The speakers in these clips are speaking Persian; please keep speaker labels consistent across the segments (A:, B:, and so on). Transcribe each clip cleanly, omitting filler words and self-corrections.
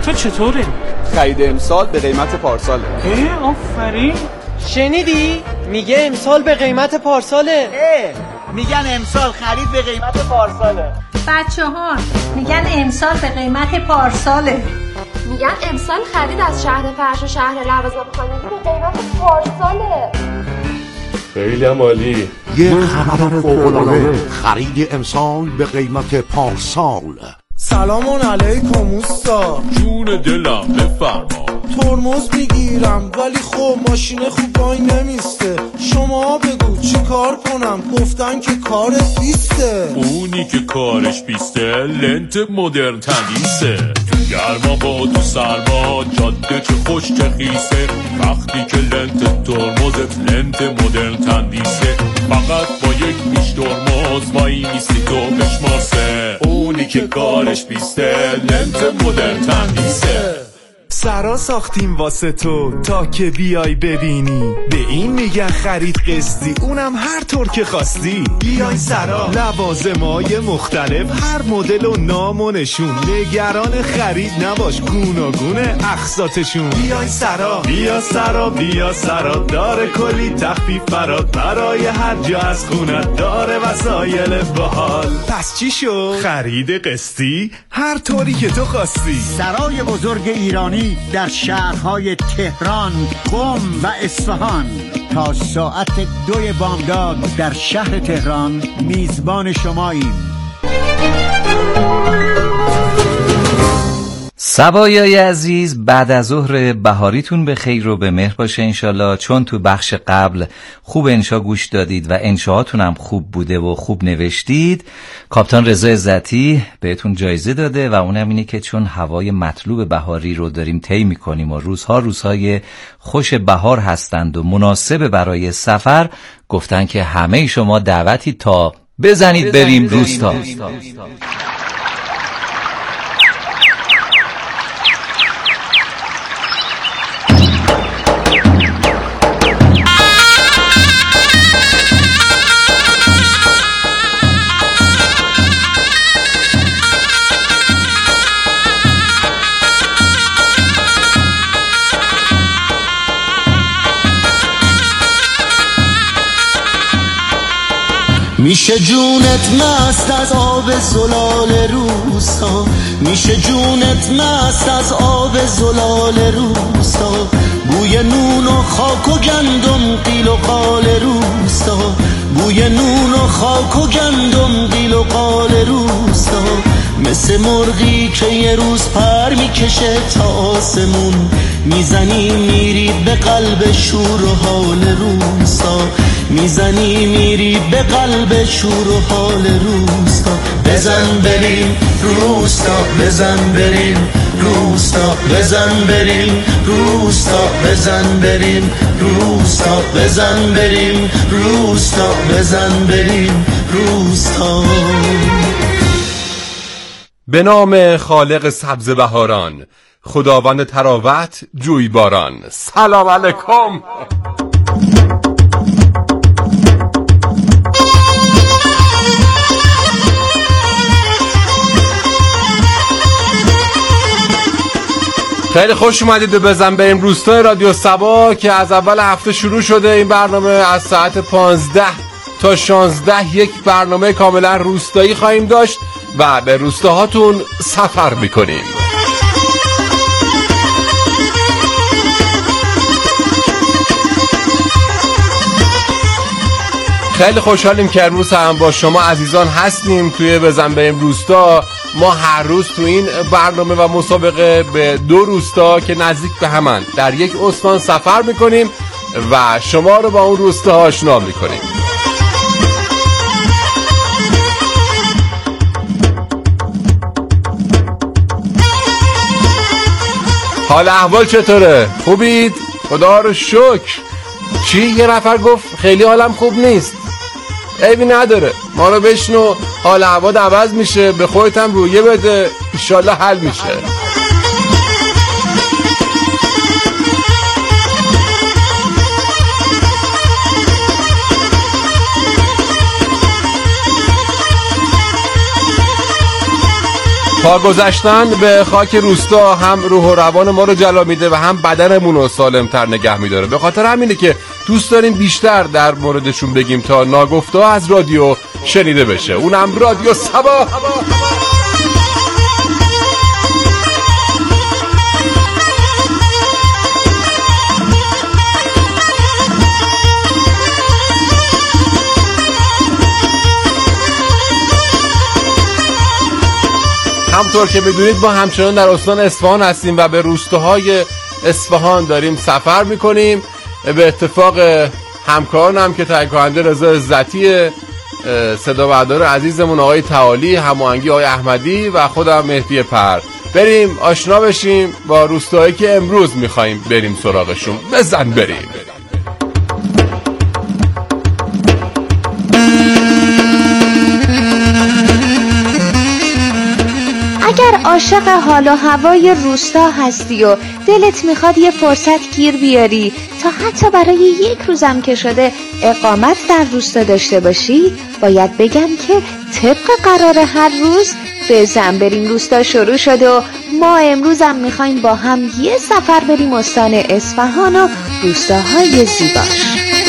A: تو چطوره؟
B: خرید امسال به قیمت پارساله.
A: آفرین.
C: شنیدی؟ میگه امسال به قیمت پارساله.
D: میگن امسال خرید به قیمت پارساله.
E: بچه‌ها میگن امسال به قیمت پارساله.
F: میگن امسال خرید از شهر فرش و شهر لوازم خانگی به قیمت پارساله.
G: خیلی عالی.
H: یه خبر فوق‌العاده، خرید امسال به قیمت پارسال.
I: سلام علیکم اوستا.
G: جون دلم بفرما.
I: ترمز میگیرم ولی خب ماشین خوب وای نمیسته. شما بگو چی کار کنم؟ گفتن که کارت بیسته.
G: اونی که کارش بیسته لنت مدرن تندیسه. تو گرما با تو سرما جاده چه خوش چه خیسه. وقتی که لنت ترمزت لنت مدرن تندیسه. فقط با یک میش ترمز وای نیستی تو بشماسه. اونی که کارش بیسته لنت مدرن تندیسه.
J: سرا ساختیم واسه تو تا که بیای ببینی. به این میگن خرید قسطی، اونم هر طور که خواستی. بیای سرا، لوازمای مختلف، هر مدل و نام و نشون. نگران خرید نباش، گوناگونه اقساطشون. بیای سرا، بیا سرا، بیا سرا، داره کلی تخفیف برات. برای هر جا از خونت داره وسایل باحال. پس چی شد؟ خرید قسطی هر طوری که تو خواستی.
D: سرای بزرگ ایرانی در شهرهای تهران، قم و اصفهان تا ساعت 2 بامداد در شهر تهران میزبان شماییم.
K: صبایای عزیز، بعد از ظهر بهاریتون به خیر و به مهر باشه انشالله. چون تو بخش قبل خوب انشا گوش دادید و انشاهاتون هم خوب بوده و خوب نوشتید، کاپیتان رضا عزتی بهتون جایزه داده و اونم اینه که چون هوای مطلوب بهاری رو داریم طی می‌کنیم و روزهای خوش بهار هستند و مناسب برای سفر، گفتن که همه شما دعوتی تا بزنید بریم روستا.
L: میشه جونت مست از آب زلال روستا. میشه جونت مست از آب زلال روستا. بوی نون و خاک و گندم قیل و قال روستا. بوی نون و خاک و گندم قیل و قال روستا. مثل مرغی که یه روز پر میکشه تا آسمون. میزنی میری به قلب شور و حال روستا. میزنی میری به قلب شور و حال روستا. بزن بریم روستا، بزن بریم روستا، بزن بریم روستا، بزن بریم روستا، بزن بریم روستا، بزن بریم روستا.
G: به نام خالق سبز بهاران، خداوند تراوت جویباران. سلام علیکم. خیلی خوش اومدید به بزن بریم روستا رادیو سبا که از اول هفته شروع شده. این برنامه از ساعت 15 تا 16 یک برنامه کاملا روستایی خواهیم داشت و به روستاهاتون سفر میکنیم. خیلی خوشحالیم که امروز هم با شما عزیزان هستیم توی بزن بریم روستا. ما هر روز تو این برنامه و مسابقه به 2 روستا که نزدیک به همن در یک استان سفر میکنیم و شما رو با اون روستا آشنا میکنیم. حال احوال چطوره؟ خوبید؟ خدا رو شکر. چی؟ یه نفر گفت خیلی حالم خوب نیست. عیبی نداره، ما رو بشنو، حال هوا عوض میشه، به خودت هم رویه بده، انشالله حل میشه.
A: با گذشتن به خاک روستا هم روح و روان ما رو جلا میده و هم بدنمون رو سالمتر نگه میداره. به خاطر همینه که دوست داریم بیشتر در موردشون بگیم تا ناگفته از رادیو شنیده بشه. اونم رادیو سبا. همطور که میدونید ما همچنان در استان اصفهان هستیم و به روستاهای اصفهان داریم سفر میکنیم. به اتفاق همکارانم که تهیه کننده رضا عزتی، صدا بردار عزیزمون آقای تعالی، هماهنگی آقای احمدی و خودم مهدی پر، بریم آشنا بشیم با روستاهایی که امروز میخوایم بریم سراغشون. بزن بریم.
M: اگر عاشق حال و هوای روستا هستی و دلت میخواد یه فرصت گیر بیاری تا حتی برای یک روزم که شده اقامت در روستا داشته باشی، باید بگم که طبق قرار هر روز بزن بریم روستا شروع شده و ما امروزم میخوایم با هم یه سفر بریم استان اصفهان و روستاهای زیباش.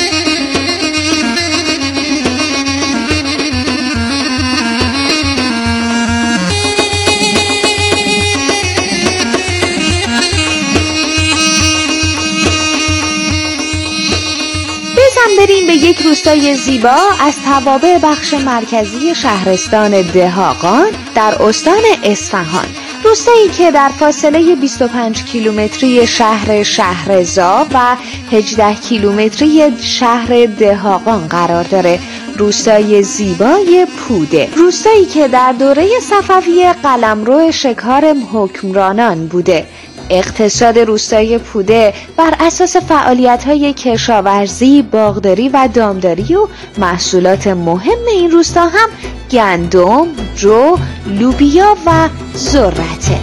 M: بریم به یک روستای زیبا از توابع بخش مرکزی شهرستان دهاقان در استان اصفهان. روستایی که در فاصله 25 کیلومتری شهر شهرزا و 18 کیلومتری شهر دهاقان قرار داره. روستای زیبای پوده، روستایی که در دوره صفوی قلمرو شکار حکمرانان بوده. اقتصاد روستای پوده بر اساس فعالیت‌های کشاورزی، باغداری و دامداری و محصولات مهم این روستا هم گندم، جو، لوبیا و ذرته.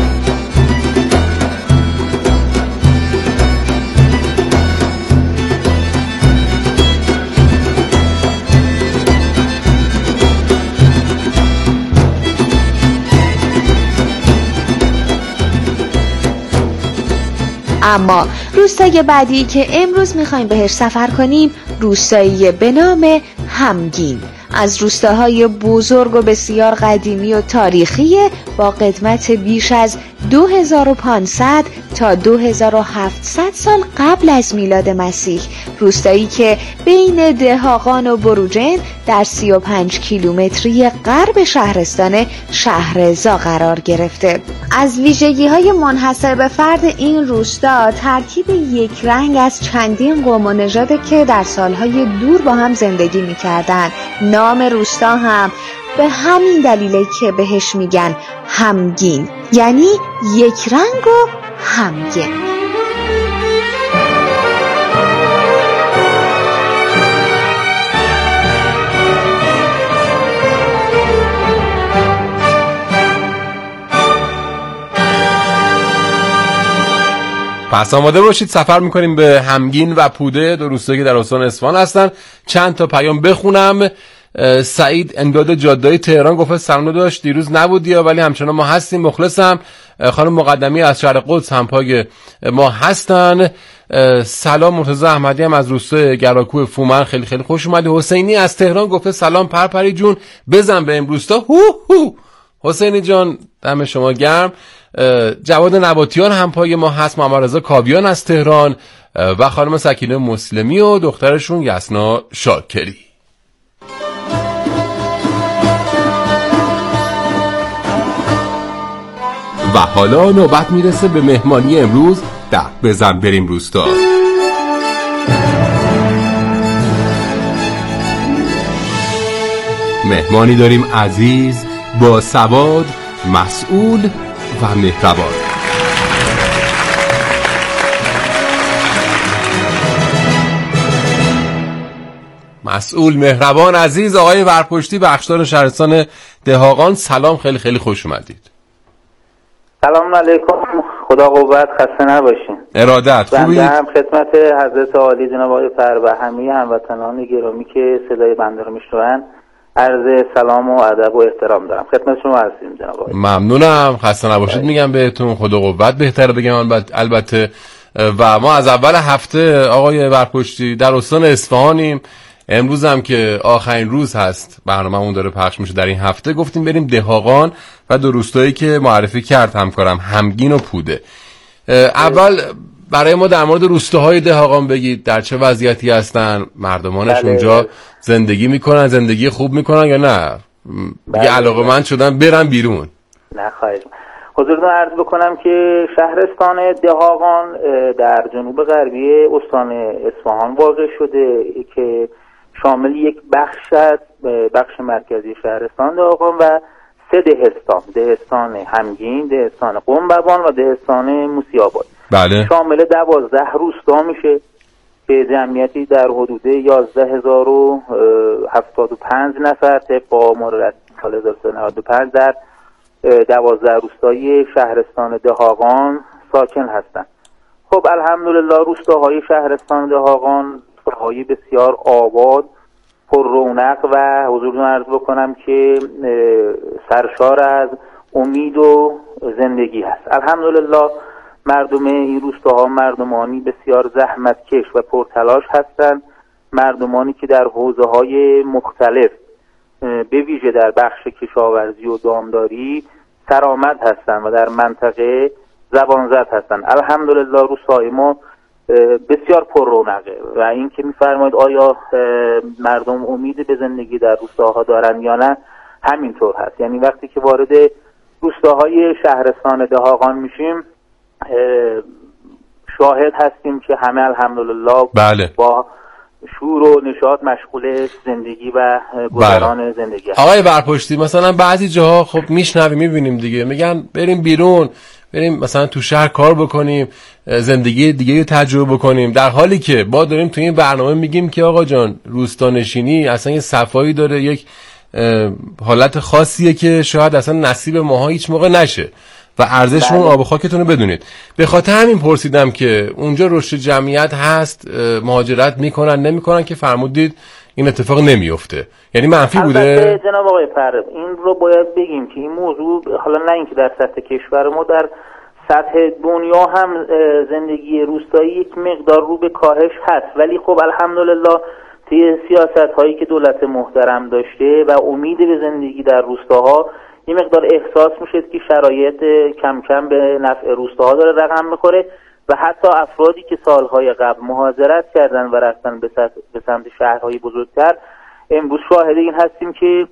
M: اما روستای بعدی که امروز میخوایم بهش سفر کنیم روستایی به نام همگین، از روستاهای بزرگ و بسیار قدیمی و تاریخی با قدمت بیش از 2500 تا 2700 سال قبل از میلاد مسیح. روستایی که بین دهاقان و بروجین در 35 کیلومتری غرب شهرستان شهرزا قرار گرفته. از ویژگی‌های منحصر به فرد این روستا ترکیب یک رنگ از چندین قوم و نژاد که در سالهای دور با هم زندگی می‌کردند. نام روستا هم به همین دلیله که بهش میگن همگین، یعنی یک رنگ و همگین.
A: پس آماده باشید، سفر میکنیم به همگین و پوده، دو روستایی که در استان اصفهان هستن. چند تا پیام بخونم. سعید امداد جاده‌ای تهران گفت سلام داشت، دیروز نبودی ولی همچنان ما هستیم، مخلصم. خانم مقدمی از شهر قدس همپای ما هستن. سلام. مرتضی احمدی هم از روستای گراکوه فومن خیلی خیلی خوش اومدی. حسینی از تهران گفت سلام پرپری جون، بزن به امروستا. حسینی جان دم شما گرم. جواد نباتیان همپای ما هست. محمد رضا کاویان از تهران و خانم سکینه مسلمی و دخترشون یسنا شاکری. و حالا نوبت میرسه به مهمانی امروز در بزن بریم روستا. مهمانی داریم عزیز، با سواد، مسئول و مهربان. مسئول مهربان عزیز آقای ورپشتی، بخشدار شهرستان دهاقان. سلام، خیلی خیلی خوش اومدید.
N: سلام علیکم، خدا قوت، خسته نباشین.
A: ارادت. خوبی؟
N: بنده هم خدمت حضرت عالی جناب آقای فربهمی هموطنان گرامی که صدای بنده رو میشنون عرض سلام و ادب و احترام دارم. خدمت شما هستیم جناب آقای.
A: ممنونم، خسته نباشید میگم بهتون، خدا قوت بهتره بگم البته. و ما از اول هفته آقای برپشتی در استان اصفهانیم. امروز هم که آخرین روز هست برنامه‌مون داره پخش میشه در این هفته، گفتیم بریم دهاقان و دو روستایی که معرفی کرد همکارم، همگین و پوده. اول برای ما در مورد روستاهای دهاقان بگید، در چه وضعیتی هستن، مردمانش اونجا زندگی میکنن، زندگی خوب میکنن یا نه دیگه علاقه‌مند شدن برن بیرون؟
N: نه خواهش. حضورتون عرض بکنم که شهرستان دهاقان در جنوب غربی استان اصفهان واقع شده که شامل یک بخش مرکزی شهرستان دهاقان و 3 دهستان، دهستان همگین، دهستان قمبوان و دهستان موسی‌آباد.
A: بله.
N: شامل 12 روستا میشه به جمعیتی در حدود 11075 نفر طبق آمار سال 1395 در 12 روستای شهرستان دهاقان ساکن هستند. خب الحمدلله روستاهای شهرستان دهاقان روستاهای بسیار آباد، پر رونق و حضورتون عرض بکنم که سرشار از امید و زندگی هست. الحمدلله مردم این روستاها مردمانی بسیار زحمتکش و پرتلاش هستند، مردمانی که در حوزه‌های مختلف به ویژه در بخش کشاورزی و دامداری سرآمد هستند و در منطقه زبانزد هستند. الحمدلله روستاهای ما بسیار پر رونقه و این که می‌فرمایید آیا مردم امید به زندگی در روستاها دارن یا نه، همینطور هست. یعنی وقتی که وارد روستاهای شهرستان دهاقان میشیم شاهد هستیم که همه الحمدلله
A: بله.
N: با شور و نشاط مشغول زندگی و گذران زندگی هست.
A: آقای برپشتی مثلا بعضی جاها خب میشنویم میبینیم دیگه، میگن بریم بیرون، بریم مثلا تو شهر کار بکنیم، زندگی دیگه رو تجربه بکنیم، در حالی که با داریم تو این برنامه میگیم که آقا جان روستانشینی اصلا یه صفایی داره، یک حالت خاصیه که شاید اصلا نصیب ماها هیچ موقع نشه و ارزش اون آب و خاکتون رو بدونید. به خاطر همین پرسیدم که اونجا رشد جمعیت هست، مهاجرت میکنن نمیکنن که فرمودید این اتفاق نمیفته، یعنی منفی بوده؟
N: جناب آقای فرد این رو باید بگیم که این موضوع حالا نه اینکه در سطح کشور ما، در سطح دنیا هم زندگی روستایی یک مقدار رو به کاهش هست، ولی خب الحمدلله طی سیاست هایی که دولت محترم داشته و امید به زندگی در روستاها یه مقدار احساس میشه که شرایط کم کم به نفع روستاها داره رقم میخوره و حتی افرادی که سالهای قبل مهاجرت کردن و رفتن به سمت شهرهای بزرگتر، امروز شاهد این هستیم که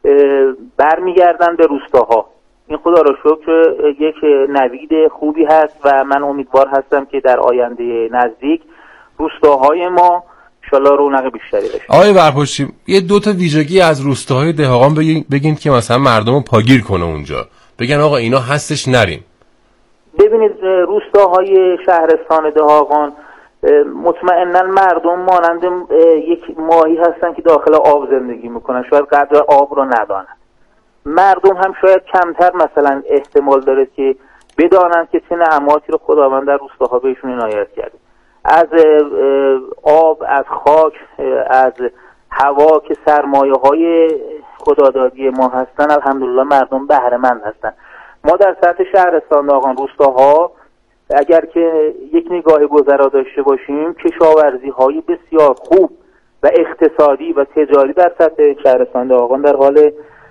N: برمیگردن به روستاها. این خدا را شکر یک نوید خوبی هست و من امیدوار هستم که در آینده نزدیک روستاهای ما انشالله رونق بیشتری داشته.
A: آقای برپشتی یه 2 تا ویژگی از روستاهای دهاقان بگین که مثلا مردم رو پاگیر کنه اونجا، بگن آقا اینا هستش نریم.
N: ببینید روستاهای شهرستان دهاقان مطمئنا مردم مانند یک ماهی هستن که داخل آب زندگی میکنن، شاید قدر آب رو ندانن. مردم هم شاید کمتر مثلا احتمال داره که بدانن که چه نعماتی رو خداوند در روستاها بهشون عنایت کرده، از آب، از خاک، از هوا که سرمایه های خدادادی ما هستن. الحمدلله مردم بهره مند هستن. ما در سطح شهرستان دهاقان روستاها اگر که یک نگاه گذرا داشته باشیم، کشاورزی های بسیار خوب و اقتصادی و تجاری در سطح شهرستان دهاقان در حال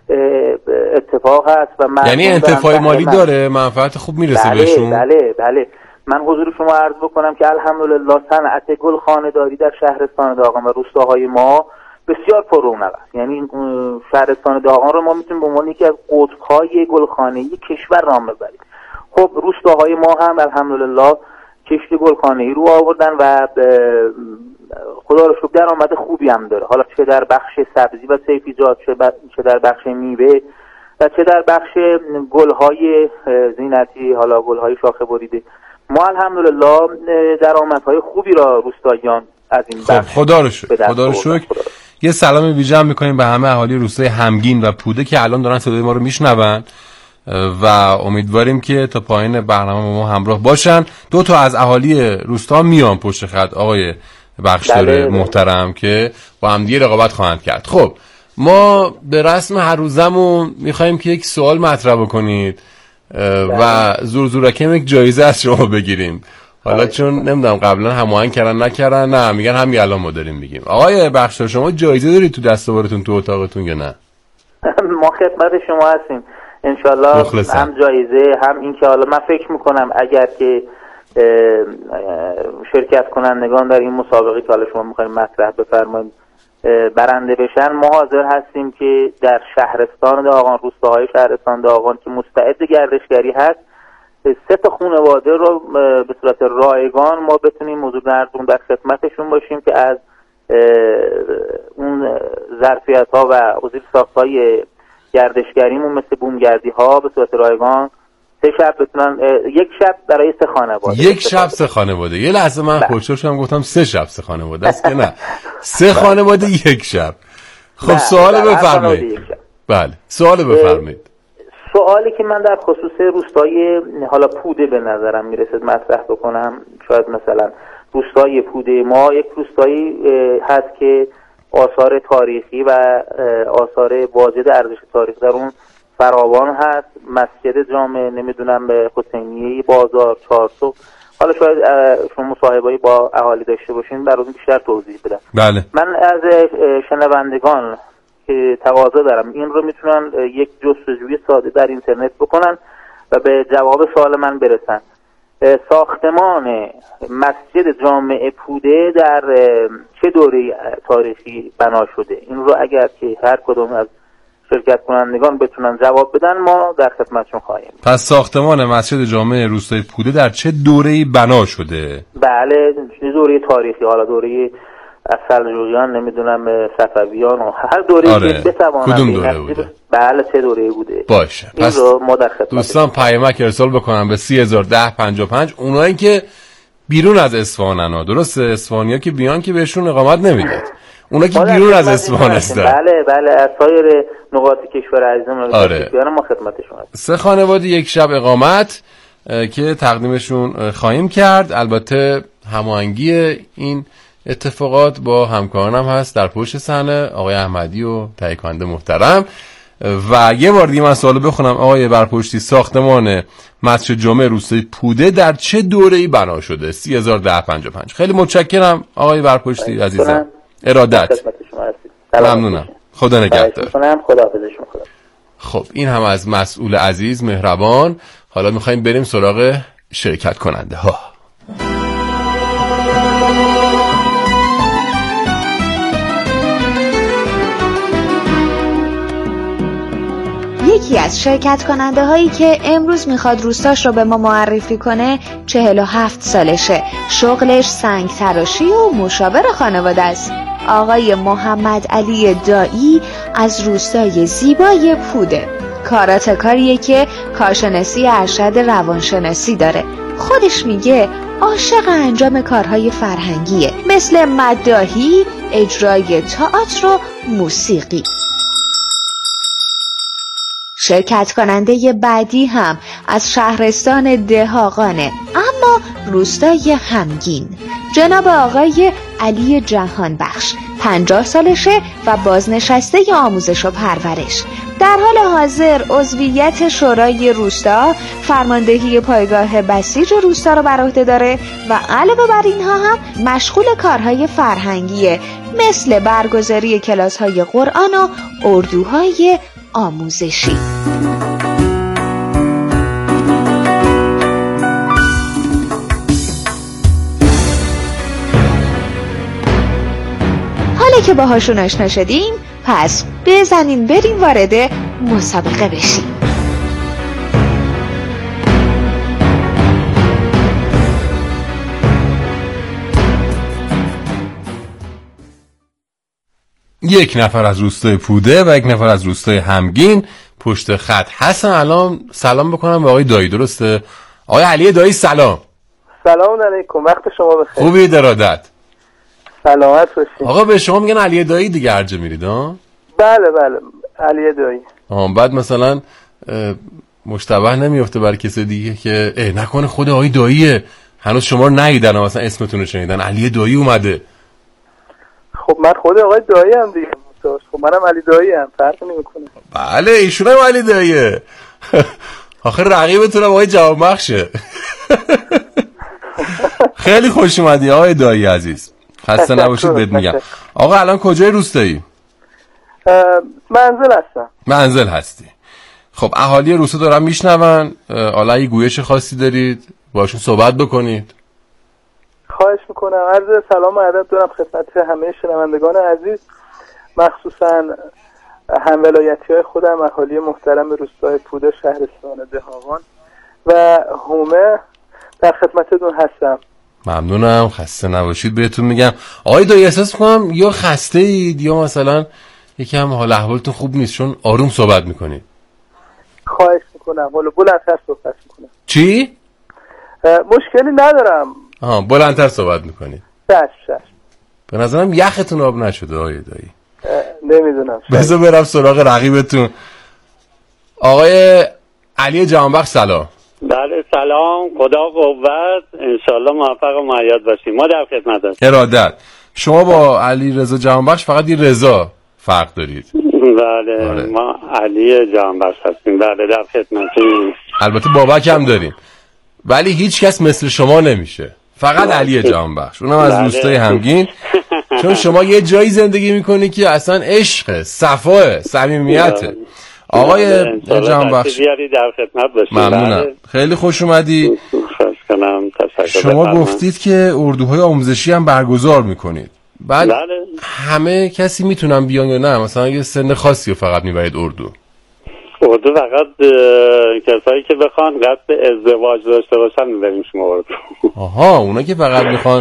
N: اتفاق هست و
A: یعنی انتفاع مالی داره، منفعت خوب میرسه بهشون.
N: بله. من حضور شما عرض بکنم که الحمدلله صنعت گلخانه‌داری در شهرستان دهاقان و روستاهای ما بسیار پر رونق است. یعنی شهرستان دهاقان رو ما میتونیم به عنوان یکی از قطب‌های گلخانه‌ای کشور نام ببریم. خب روستاهای ما هم الحمدلله کشت گلخانه‌ای رو آوردن و خدا رو شکر درآمد خوبی هم داره، حالا چه در بخش سبزی و سبزیجات، چه در بخش میوه و چه در بخش گل‌های زینتی، حالا گل‌های شاخه بریده. ما الحمدلله درآمدهای خوبی را روستاییان از این بخش
A: خدا رو شکر. یه سلام ویژه هم می‌کنیم به همه اهالی روستای همگین و پوده که الان دارن صدای ما رو میشنون و امیدواریم که تا پایین برنامه ما همراه باشن. 2 تا از اهالی روستا میان پشت خط آقای بخشدار محترم که با هم دیگه رقابت خواهند کرد. خب ما به رسم هر روزمون میخواییم که یک سوال مطرح بکنید و زورکم یک جایزه از شما بگیریم. حالا چون نمیدونم قبلا هماهنگ کردن نکردن، نه میگن همین الان ما داریم میگیم. آقای بخشار شما جایزه دارید تو دستاوردتون تو اتاقتون یا نه؟
N: ما خدمت شما هستیم انشالله. هم جایزه هم این که حالا من فکر میکنم اگر که شرکت کنندگان در این مسابقه که حالا شما میخوایم مطرح بفرمایید برنده بشن، ما حاضر هستیم که در شهرستان دهاقان، روستاهای شهرستان دهاقان که مستعد گردشگری هست، 3 خانواده رو به صورت رایگان ما بتونیم حضور مردم در خدمتشون باشیم که از اون ظرفیت ها و حضور ساخت های گردشگریمون مثل بومگردی ها به صورت رایگان 3 شب بتونن، 1 شب برای 3 خانواده.
A: 1 شب 3 خانواده. یه لحظه من خوشحال شدم گفتم 3 شب 3 خانواده است که نه 3 خانواده 1 شب. خب سوال بفرمایید. بله سوال بفرمایید.
N: سوالی که من در خصوص روستای حالا پوده به نظرم میرسد مطرح بکنم، شاید مثلا روستای پوده ما یک روستایی هست که آثار تاریخی و آثار واجد ارزش تاریخی در اون فراوان هست. مسجد جامع، نمیدونم به حسینیه، بازار، چارسو. حالا شاید شما مصاحبه‌ای با اهالی داشته باشین براتون بیشتر توضیح بدم.
A: بله.
N: من از شنوندگان که تقاضا دارم این رو میتونن یک جستجوی ساده در اینترنت بکنن و به جواب سوال من برسن. ساختمان مسجد جامع پوده در چه دوره تاریخی بنا شده؟ این رو اگر که هر کدوم از شرکت کنندگان بتونن جواب بدن ما در خدمتشون خواهیم.
A: پس ساختمان مسجد جامع روستای پوده در چه دوره‌ای بنا شده؟
N: بله چه دوره تاریخی، حالا دوره از سلجوقیان، نمیدونم صفویان و هر دوره که بتوانند.
A: کدوم دوره بوده؟
N: بله چه دوره بوده
A: باشه.
N: پس ما در خدمت
A: دوستان پیامک ارسال بکنم به 301055 اونایی که بیرون از اصفهانن. درسته اصفهانیا که بیان که بهشون اقامت نمیداد، اونا که بیرون از اصفهان هستن.
N: بله از سایر نقاط کشور عزیزمون ما خدمتشون هستیم.
A: 3 خانواده 1 شب اقامت که تقدیمشون خواهیم کرد. البته هماهنگی این اتفاقات با همکارانم هست در پشت صحنه، آقای احمدی و تهیه کننده محترم. و یه بار دیگه من سوالو بخونم آقای برپشتی، ساختمان مسجد جامع روستای پوده در چه دوره‌ای بنا شده؟ 301055. خیلی متشکرم آقای برپشتی عزیزم. ارادت. ممنونم. خدا نگهدار. خب این هم از مسئول عزیز مهربان. حالا میخوایم بریم سراغ شرکت کننده ها.
M: یکی از شرکت کننده هایی که امروز میخواد روستاش رو به ما معرفی کنه 47 سالشه. شغلش سنگ تراشی و مشاور خانواده است. آقای محمد علی دایی از روستای زیبای پوده. کاریه که کارشناسی ارشد روانشناسی داره. خودش میگه عاشق انجام کارهای فرهنگیه، مثل مداحی، اجرای تئاتر و موسیقی. شرکت کننده بعدی هم از شهرستان دهاقانه، اما روستای همگین. جناب آقای علی جهانبخش 50 سالشه و بازنشسته آموزش و پرورش. در حال حاضر عضویت شورای روستا، فرماندهی پایگاه بسیج روستا رو بر عهده داره و علاوه بر اینها هم مشغول کارهای فرهنگیه، مثل برگزاری کلاس‌های قرآن و اردوهای آموزشی. حالا که باهاشون آشنا شدیم، پس بزنین بریم وارد مسابقه بشیم.
A: یک نفر از روستای پوده و 1 نفر از روستای همگین پشت خط هستن. الان سلام بکنم به آقای دایی. درسته؟ آقای علی دایی سلام.
O: سلام علیکم، وقت شما بخیر.
A: خوبی ارادت.
O: سلامت باشید.
A: آقا به شما میگن علی دایی دیگه ارجه میرید ها؟
O: بله علی دایی.
A: بعد مثلا مشتبه نمیفته بر کسی دیگه که نکنه خود آقای داییه، هنوز شما رو ندیدن مثلا اسمتون رو شنیدن علی دایی اومده.
O: خب من خود آقای دایی هم دیگه، داشت. خب منم علی دایی هم، فرق نمیکنه.
A: بله ایشون هم علی داییه. آخه رقیبتون هم آقای جوانبخشه. خیلی خوش اومدی آقای دایی عزیز، خسته نباشید بهت میگم. آقا الان کجای روستایی؟
O: منزل هستم.
A: منزل هستی. خب اهالی روستا دارن میشنون، حالا اگه گویش خاصی دارید باشون صحبت بکنید.
O: خواهش میکنم. عرض سلام و ادب دارم خدمت همه شنوندگان عزیز، مخصوصا همولایتی‌های خودم، اهالی محترم روستای پوده شهرستان دهاقان و هومه، در خدمتتون هستم.
A: ممنونم، خسته نباشید بهتون میگم. آقای دایی احساس میکنم یا خسته اید یا مثلا یکم حال احوالتون خوب نیست، چون آروم صحبت میکنید.
O: خواهش میکنم، حالا بلندتر صحبت میکنم.
A: چی؟
O: مشکلی ندارم.
A: بلندتر صحبت میکنید.
O: چشم.
A: به نظرم یختون آب نشده آقای دایی.
O: نمیدونم.
A: بذار برم سراغ رقیبتون. آقای علی جوانبخش سلام.
P: بله سلام، خدا قوت، انشالله موفق و معید باشیم. ما در خدمت هستیم.
A: ارادت. شما با علی رضا جوانبخش فقط یه رضا فرق دارید.
P: بله ما علی جوانبخش هستیم. بله در خدمتیم.
A: البته بابک هم داریم ولی هیچ کس مثل شما نمیشه، فقط علی جوانبخش، اونم از روستای همگین. چون شما یه جایی زندگی میکنی که اصلا عشق، صفا، صمیمیته. آقای جوانبخش
P: در خدمت باشید.
A: ممنونم، خیلی خوش اومدی. شما گفتید که اردوهای آموزشی هم برگزار میکنید. بعد همه کسی میتونن بیان یا نه؟ مثلا یه سن خاصی رو فقط میبرید اردو
P: فقط کسایی که بخوان قصد ازدواج داشته باشن میبریم شما اردو.
A: آها، اونا که فقط میخوان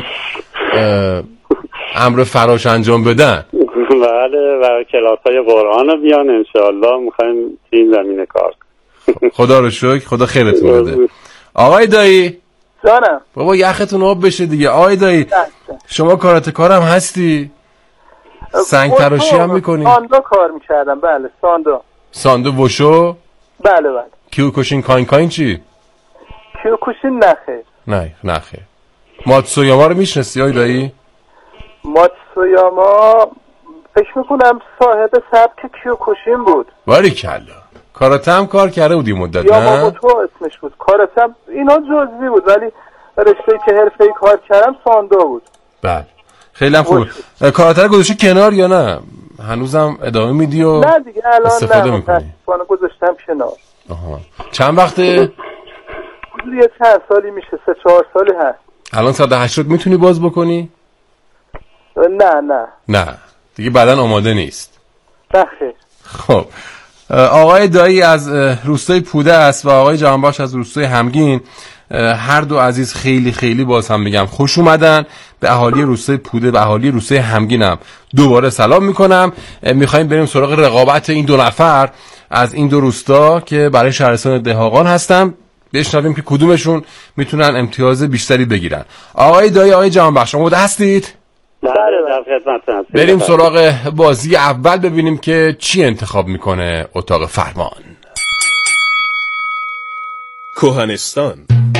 A: امر فراش انجام بدن.
P: بله و کلاس‌های قرآن رو بیان انشاءالله میخوایم این زمینه کار.
A: خدا رو شکر، خدا خیرتون بده. آقای دایی
O: جانم.
A: بابا یختون آب بشه دیگه. آقای دایی شما کارات کارم هستی؟ سنگ تراشی هم میکنی؟
O: ساندو کار میکردم. بله ساندو
P: وشو؟
O: بله
A: کیوکوشین کاین چی؟
O: کیوکوشین
A: نه خیر. ماتسویاما رو میشناسی آقای دایی؟
O: ماتسویاما فکر میکنم صاحب سبک کیوکوشین بود.
A: باریکلا. کاراته هم کار کرده بودی مدت نه؟
O: یاماموتو اسمش بود. کاراته هم اینا جزئی بود ولی رشته‌ای که حرفه‌ای کار کردم ساندو بود.
A: بله خیلی هم خوبه. کاراته رو گذاشتی کنار یا نه؟ هنوزم ادامه میدی و
O: نه دیگه الان
A: استفاده میکنی؟
O: نه گذاشتم کنار.
A: چند وقته؟
O: حدود یه چند سالی میشه، 3-4 سالی هست.
A: الان 180 میتونی باز بکنی؟
O: نه
A: دیگه بدن آماده نیست.
O: خیر.
A: خب آقای دایی از روستای پوده است و آقای جوانبخش از روستای همگین. هر دو عزیز خیلی خیلی باز هم میگم خوش اومدن. به اهالی روستای پوده و اهالی روستای همگینم دوباره سلام میکنم. میخوایم بریم سراغ رقابت این دو نفر از این دو روستا که برای شهرستان دهاقان هستن، بشنویم که کدومشون میتونن امتیاز بیشتری بگیرن. آقای دایی، آقای جوانبخش آماده هستید؟
P: بله در خدمت هستم.
A: بریم سراغ بازی اول ببینیم که چی انتخاب میکنه اتاق فرمان.
Q: کهنستان.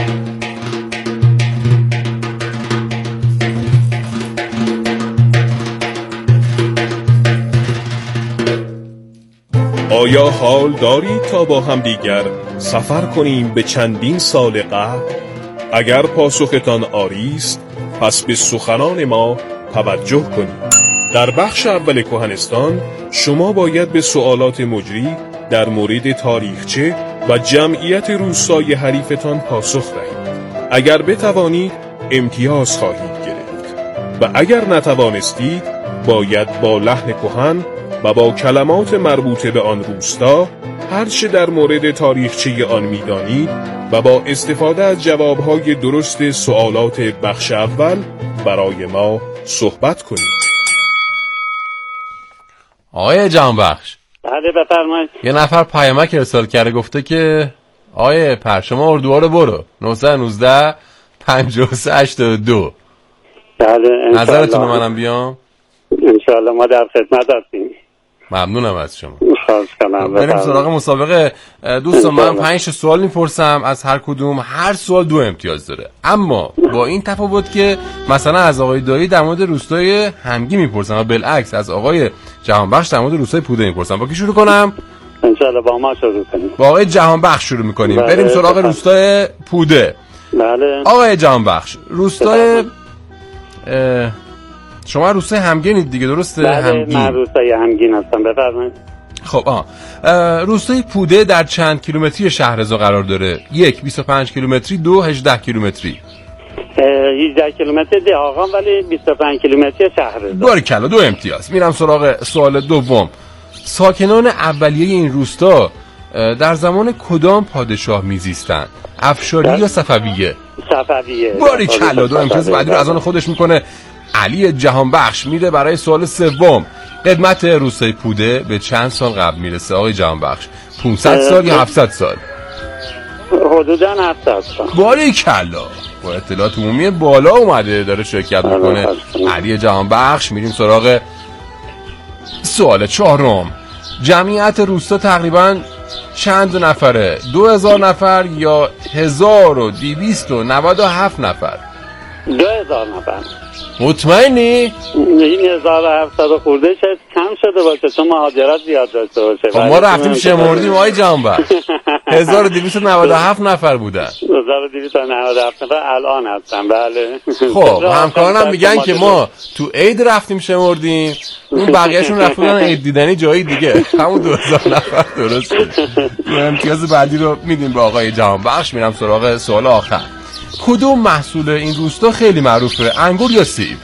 Q: آیا حال دارید تا با هم دیگر سفر کنیم به چندین سال قبل؟ اگر پاسختان آری است پس به سخنان ما توجه کنید. در بخش اول کهنستان شما باید به سوالات مجری در مورد تاریخچه و جمعیت روستای حریفتان پاسخ دهید. اگر بتوانید امتیاز خواهید گرفت و اگر نتوانستید باید با لحن کهن و با کلمات مربوطه به آن روستا هرچه در مورد تاریخچه آن می‌دانید و با استفاده از جوابهای درست سوالات بخش اول برای ما صحبت کنید.
A: آقای جوانبخش.
P: بله بفرمایید.
A: یه نفر پیامک ارسال کرده گفته که آقای پر شما اردوها رو برو 919 53 82.
P: بله
A: نظرتون رو منم بیام.
P: انشاءالله ما در خدمت هستیم.
A: ممنونم از شما.
P: بریم
A: سراغ مسابقه. دوستان من 5 سوال میپرسم از هر کدوم، هر سوال 2 امتیاز داره، اما با این تفاوت که مثلا از آقای دایی در مورد روستای همگی میپرسم و بالعکس از آقای جهانبخش در مورد روستای پوده میپرسم. با کی شروع کنم؟
P: انشالله با ما شروع کنیم.
A: با آقای جهانبخش شروع میکنیم.
P: بله.
A: بریم سراغ روستای پوده.
P: بله.
A: آقای جهانبخش، روستای شما روستای همگینید دیگه، درسته؟
P: بله،
A: همگین.
P: من روستای همگین هستم، بفرمایید.
A: خب روستای پوده در چند کیلومتری شهرضا قرار داره؟ 1 25 کیلومتری، 2 18 کیلومتری.
P: 18 کیلومتر دهاقان ولی 25 کیلومتری شهرضا.
A: باریکلا، 2 امتیاز. میرم سراغ سوال دوم. ساکنان اولیه این روستا در زمان کدام پادشاه میزیستند؟ افشاری یا صفویه؟
P: صفویه.
A: باریکلا، 2 امتیاز. بعدی رو از آن خودش میکنه علی جهانبخش. میره برای سوال سوم. قدمت روستای پوده به چند سال قبل میرسه آقای جهانبخش؟ 500 سال یا 700 سال؟
P: حدوداً 700 سال.
A: باریکلا، با اطلاعات عمومی بالا اومده داره شرکت میکنه علی جهانبخش. میریم سراغ سوال چهارم. جمعیت روستا تقریباً چند نفره؟ 2000 نفر یا 1297 نفر؟
P: 2000 نفر.
A: مطمئنی؟
P: این 1700 خورده شاید کم شده باشه چون مهاجرت زیاد داشته باشه.
A: ما رفتیم شمردیم آقای جهانبخش 1297 نفر بودن.
P: 1297 نفر الان هستن. بله.
A: خب همکارانم میگن که ما تو عید رفتیم شمردیم، اون بقیه‌شون رفتن عید دیدنی جایی دیگه. همون 2000 نفر درسته. امتیاز بعدی رو میدیم به آقای جهانبخش. میرم سراغ سوال آخر. کدوم محصول این روستا خیلی معروفه؟ انگور یا سیب؟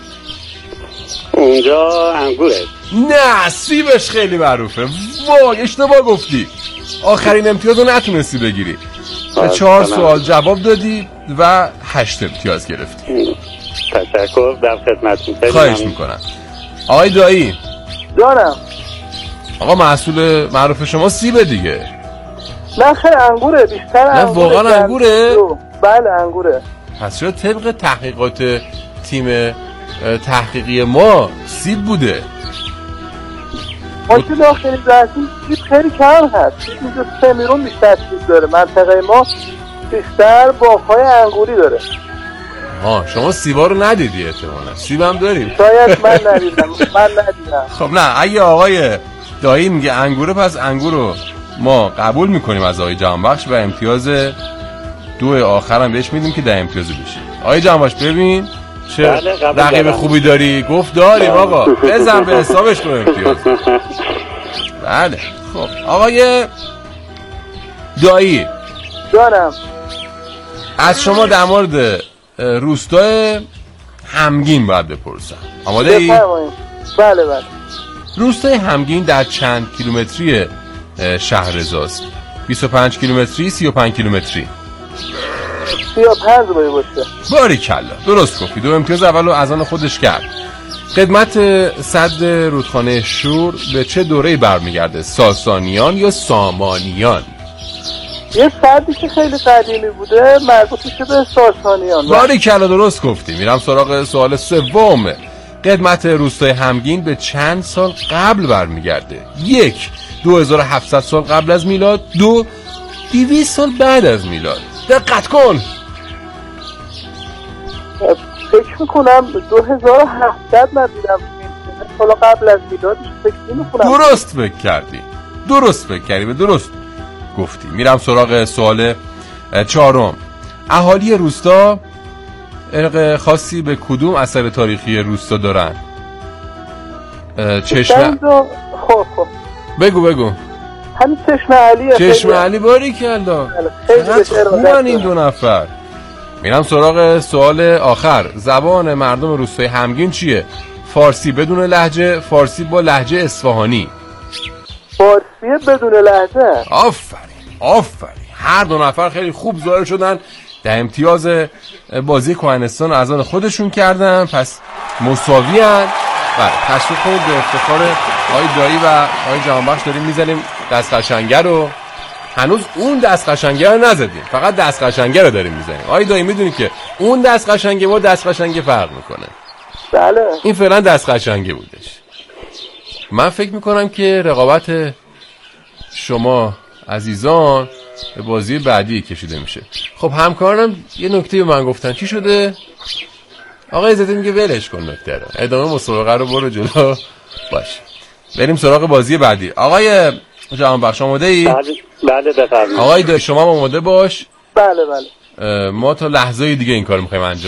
P: اونجا انگوره.
A: نه، سیبش خیلی معروفه. وای اشتباه گفتی، آخرین امتیاز رو نتونستی بگیری. به 4 سوال جواب دادی و 8 امتیاز گرفتی.
P: تشکر، در خدمتتون.
A: خواهش میکنم. آقای دایی.
O: جانم.
A: آقا محصول معروف شما سیبه دیگه.
O: نه خیلی انگوره، بیشتر انگوره.
A: نه واقعا انگوره؟
O: بله انگوره.
A: پس چرا طبق تحقیقات تیم تحقیقی ما سیب بوده؟
O: ما که داخلی زرسیم سیب خیلی کم هست. سیب اینجا سمیرون بیشتر سیب داره. منطقه ما بیشتر باغ‌های انگوری داره.
A: شما سیبا رو ندیدی احتمالاً. سیب هم داریم.
O: شاید من ندیدم.
A: خب نه، اگه آقای دایی میگه انگوره پس انگور رو ما قبول میکنیم از آقای جهانبخش و امتیاز 2 آخرم بهش میدیم که 10 امتیاز بشه. آقای جهانبخش ببین چه رقیب خوبی داری. گفت داریم آقا، بزن به حسابش 2 امتیاز. بله. خب آقای دایی.
O: جانم.
A: از شما در مورد روستای همگین باید بپرسم. آماده ای؟
O: بله بله.
A: روستای همگین در چند کیلومتری شهرضاست؟ 25 کیلومتری، 35 کیلومتری؟
O: 35 باشه.
A: باریکلا، درست گفتی. 2 امتیاز اولو از آن خودش کرد. خدمت سد رودخانه شور به چه دوره‌ای برمیگرده؟ ساسانیان یا سامانیان؟
O: یه سدی که خیلی قدیمی بوده مربوط میشه به ساسانیان.
A: باریکلا، درست گفتی. میرم سراغ سوال سوم. قدمت روستای همگین به چند سال قبل برمیگرده؟ 1 2700 سال قبل از میلاد، 2 200 سال بعد از میلاد. دقت کن.
O: فکر میکنم 2700 ندیدم سال قبل از میلاد. فکر میکنم
A: درست فکر کردی به درست گفتی. میرم سراغ سوال 4. اهالی روستا ارق خاصی به کدوم اثر تاریخی روستا دارن؟ چشم
O: خب
A: بگو.
O: همین چشم علیه.
A: چشم علی، باریکلا. چقدر خوبن این 2 نفر. میرم سراغ سوال آخر. زبان مردم روستای همگین چیه؟ فارسی بدون لهجه، فارسی با لهجه اصفهانی؟
O: فارسی بدون لهجه.
A: آفرین. هر 2 نفر خیلی خوب ظاهر شدن. 10 امتیاز بازی کهنستان از آن خودشون کردن. پس مساوی ان. بله، تشویق کنید به افتخار آقای دایی و آقای جهانبخش. داریم میزنیم دست قشنگه رو. هنوز اون دست قشنگه رو نزدیم، فقط دست قشنگه رو داریم میزنیم. آقای دایی میدونی که اون دست قشنگه با دست قشنگه فرق میکنه.
O: بله.
A: این فعلا دست قشنگه بودش. من فکر میکنم که رقابت شما عزیزان به بازی بعدی کشیده میشه. خب همکارانم یه نکته به من گفتن. چی شده؟ آقای عزتی میگه ولش کن نکته رو، ادامه مسابقه رو برو جلو. باش بریم سراغ بازی بعدی. آقای جهانبخش آماده ای؟
P: بله بفرمایید.
A: آقای شما آماده باش.
O: بله.
A: ما تا لحظه دیگه این کارو میخوایم انجام